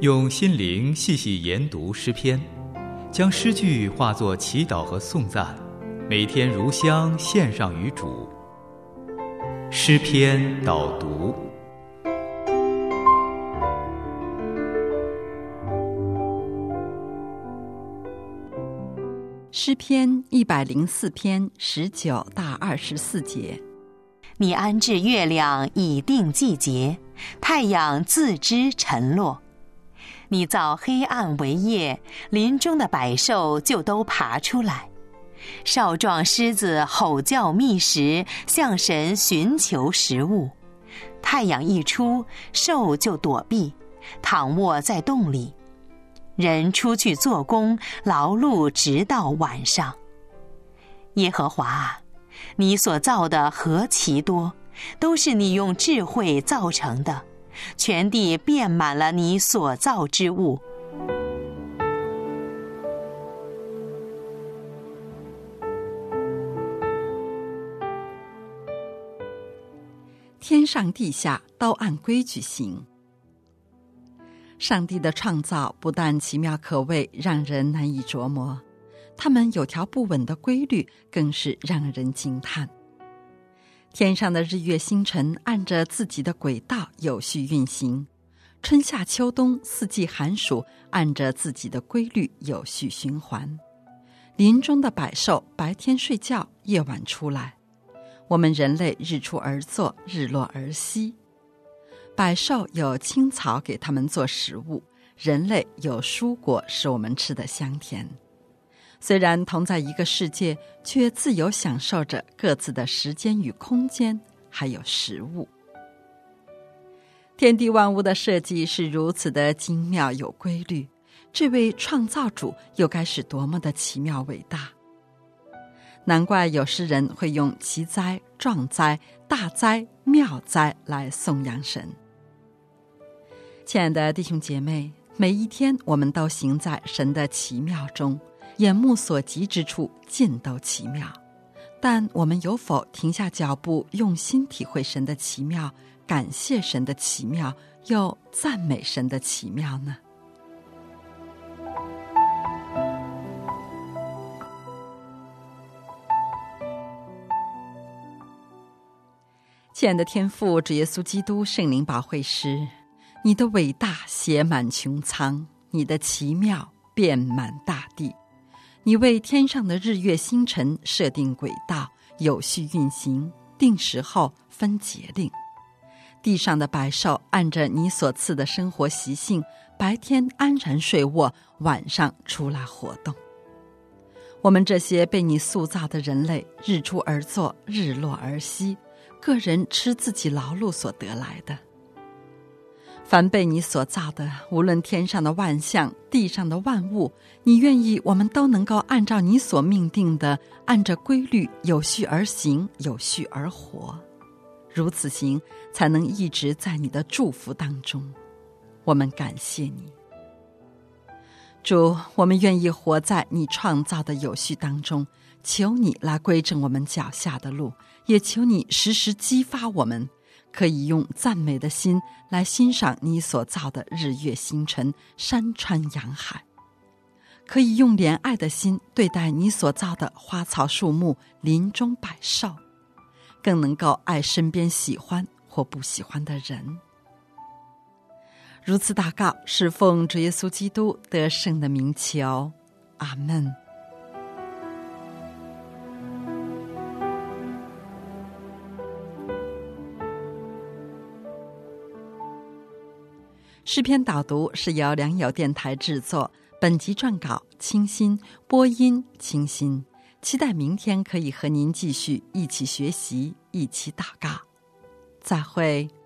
用心灵细细研读诗篇，将诗句化作祈祷和颂赞，每天如香献上于主。诗篇导读。 诗篇104篇19到24节。 你安置月亮以定季节，太阳自知沉落。你造黑暗为夜，林中的百兽就都爬出来。少壮狮子吼叫觅食，向神寻求食物。太阳一出，兽就躲避，躺卧在洞里。人出去做工，劳碌直到晚上。耶和华啊，你所造的何其多，都是你用智慧造成的，全地遍满了你所造之物。 天上地下都按规矩行。上帝的创造不但奇妙可畏，让人难以琢磨，他们有条不紊的规律，更是让人惊叹。天上的日月星辰按着自己的轨道有序运行，春夏秋冬四季寒暑按着自己的规律有序循环。林中的百兽白天睡觉，夜晚出来。我们人类日出而作，日落而息。百兽有青草给他们做食物，人类有蔬果使我们吃得香甜。虽然同在一个世界，却自由享受着各自的时间与空间，还有食物。天地万物的设计是如此的精妙有规律，这位创造主又该是多么的奇妙伟大。难怪有诗人会用奇哉、壮哉、大哉、妙哉来颂扬神。亲爱的弟兄姐妹，每一天我们都行在神的奇妙中，眼目所及之处尽都奇妙。但我们有否停下脚步，用心体会神的奇妙，感谢神的奇妙，又赞美神的奇妙呢？亲爱的天父，主耶稣基督圣灵保惠师，你的伟大写满穹苍，你的奇妙遍满大地。你为天上的日月星辰设定轨道，有序运行，定时候分节令。地上的百兽按着你所赐的生活习性，白天安然睡卧，晚上出来活动。我们这些被你塑造的人类，日出而作，日落而息，个人吃自己劳碌所得来的。凡被你所造的，无论天上的万象，地上的万物，你愿意我们都能够按照你所命定的，按着规律有序而行，有序而活。如此行，才能一直在你的祝福当中。我们感谢你。主，我们愿意活在你创造的有序当中，求你来规正我们脚下的路，也求你时时激发我们，可以用赞美的心来欣赏你所造的日月星辰、山川洋海，可以用怜爱的心对待你所造的花草树木、林中百兽，更能够爱身边喜欢或不喜欢的人。如此祷告，是奉主耶稣基督得胜的名求，阿们。诗篇导读是由良友电台制作，本集撰稿清新，播音清新。期待明天可以和您继续一起学习，一起祷告。再会。